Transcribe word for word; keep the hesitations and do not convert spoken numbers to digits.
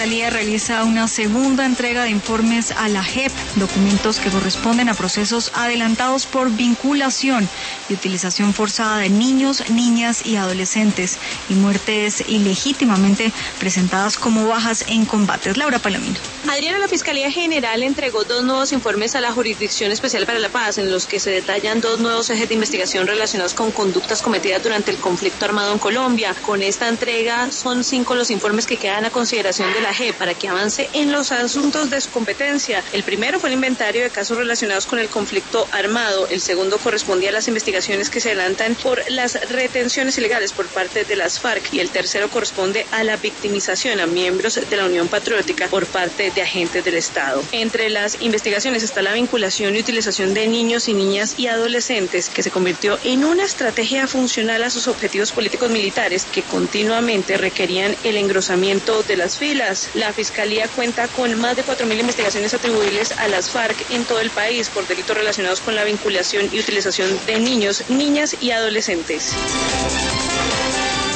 Fiscalía realiza una segunda entrega de informes a la J E P, documentos que corresponden a procesos adelantados por vinculación y utilización forzada de niños, niñas y adolescentes y muertes ilegítimamente presentadas como bajas en combates. Laura Palomino. Adriana, la Fiscalía General entregó dos nuevos informes a la Jurisdicción Especial para la Paz, en los que se detallan dos nuevos ejes de investigación relacionados con conductas cometidas durante el conflicto armado en Colombia. Con esta entrega son cinco los informes que quedan a consideración de la J E P para que avance en los asuntos de su competencia. El primero fue el inventario de casos relacionados con el conflicto armado. El segundo correspondía a las investigaciones que se adelantan por las retenciones ilegales por parte de las FARC, y el tercero corresponde a la victimización a miembros de la Unión Patriótica por parte de agentes del Estado. Entre las investigaciones está la vinculación y utilización de niños y niñas y adolescentes, que se convirtió en una estrategia funcional a sus objetivos políticos militares que continuamente requerían el engrosamiento de las filas. La Fiscalía cuenta con más de cuatro mil investigaciones atribuibles a las FARC en todo el país por delitos relacionados con la vinculación y utilización de niños, niñas y adolescentes.